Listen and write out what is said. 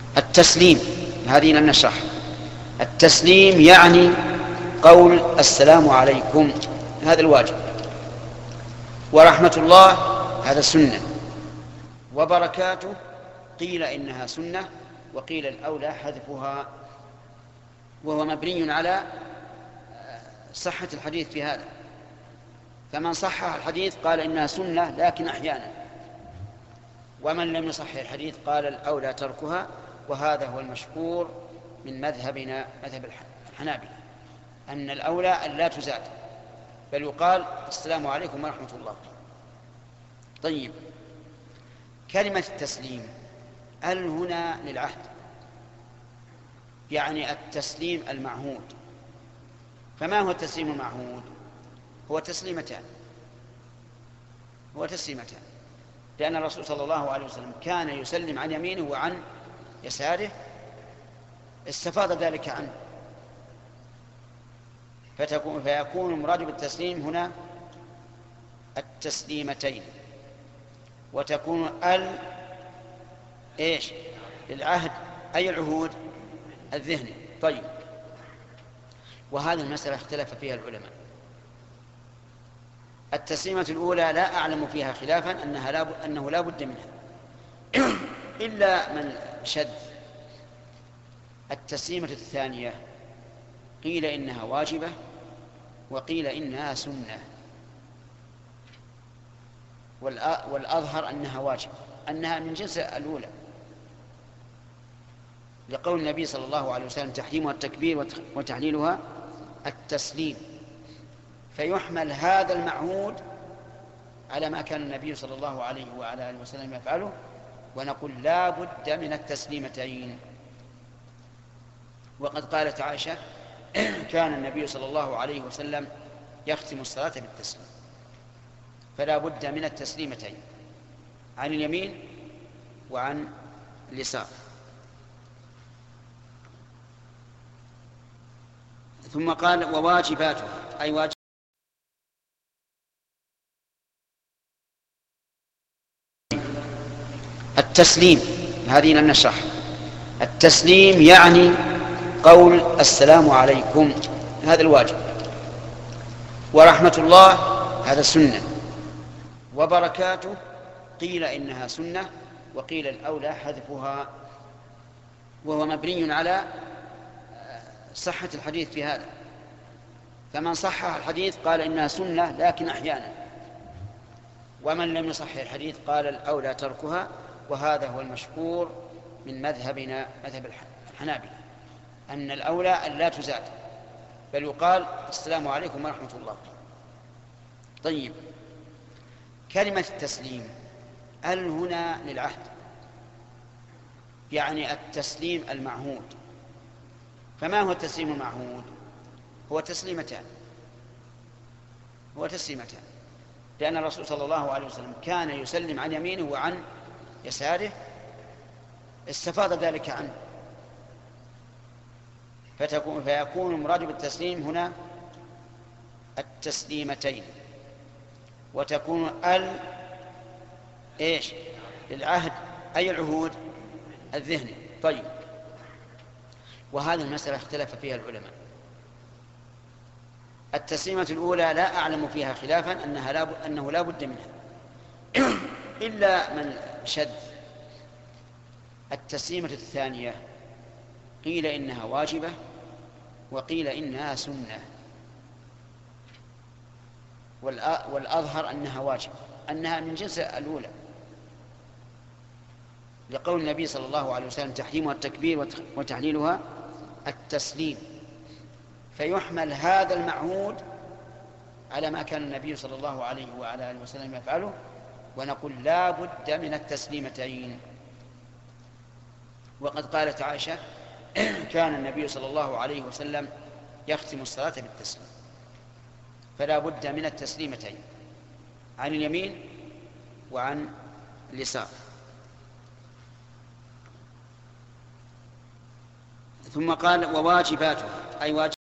التسليم هذه لم نشرح. التسليم يعني قول السلام عليكم، هذا الواجب. ورحمة الله هذا سنة. وبركاته قيل إنها سنة وقيل الأولى حذفها، وهو مبني على صحة الحديث في هذا. فمن صحح الحديث قال إنها سنة لكن أحيانا، ومن لم يصحح الحديث قال الأولى تركها، وهذا هو المشهور من مذهبنا مذهب الحنابلة، أن الأولى أن لا تزاد، بل يقال السلام عليكم ورحمة الله. طيب، كلمة التسليم هل هنا للعهد، يعني التسليم المعهود. فما هو التسليم المعهود؟ هو تسليمتان، لأن الرسول صلى الله عليه وسلم كان يسلم عن يمينه وعن يساره، استفاض ذلك عنه، فيكون مراد بالتسليم هنا التسليمتين، وتكون إيش للعهد، أي العهود الذهني. طيب، وهذه المسألة اختلف فيها العلماء. التسليمة الأولى لا أعلم فيها خلافا أنه لا بد منها إلا من شذ. التسليمة الثانية قيل إنها واجبة وقيل إنها سنة، والأظهر أنها واجبة، أنها من جنس الأولى، لقول النبي صلى الله عليه وسلم تحريمها التكبير وتحليلها التسليم، فيحمل هذا المعهود على ما كان النبي صلى الله عليه وعلى آله وسلم يفعله، ونقول لا بد من التسليمتين. وقد قالت عائشة كان النبي صلى الله عليه وسلم يختم الصلاة بالتسليم، فلا بد من التسليمتين عن اليمين وعن اليسار. ثم قال وواجباته، أي واجب التسليم هذه لم نشرح. التسليم يعني قول السلام عليكم، هذا الواجب. ورحمة الله هذا سنة. وبركاته قيل إنها سنة وقيل الأولى حذفها، وهو مبني على صحة الحديث في هذا. فمن صحح الحديث قال إنها سنة لكن أحيانا، ومن لم يصحح الحديث قال الأولى تركها، وهذا هو المشهور من مذهبنا مذهب الحنابلة، أن الأولى أن لا تزاد، بل يقال السلام عليكم ورحمة الله. طيب، كلمة التسليم هل هنا للعهد، يعني التسليم المعهود. فما هو التسليم المعهود؟ هو تسليمتان، لأن الرسول صلى الله عليه وسلم كان يسلم عن يمينه وعن يساره، استفاض ذلك عنه، فيكون مراد بالتسليم هنا التسليمتين، وتكون إيش للعهد، أي العهود الذهني. طيب، وهذه المسألة اختلف فيها العلماء. التسليمة الأولى لا أعلم فيها خلافا أنه لا بد منها إلا من شذ. التسليمة الثانية قيل إنها واجبة وقيل إنها سنة، والأظهر أنها واجبة، أنها من جنس الأولى، لقول النبي صلى الله عليه وسلم تحريمها التكبير وتحليلها التسليم، فيحمل هذا المعهود على ما كان النبي صلى الله عليه وعلى آله وسلم يفعله، ونقول لا بد من التسليمتين. وقد قالت عائشة كان النبي صلى الله عليه وسلم يختم الصلاة بالتسليم، فلا بد من التسليمتين عن اليمين وعن اليسار. ثم قال وواجباته، أي واجب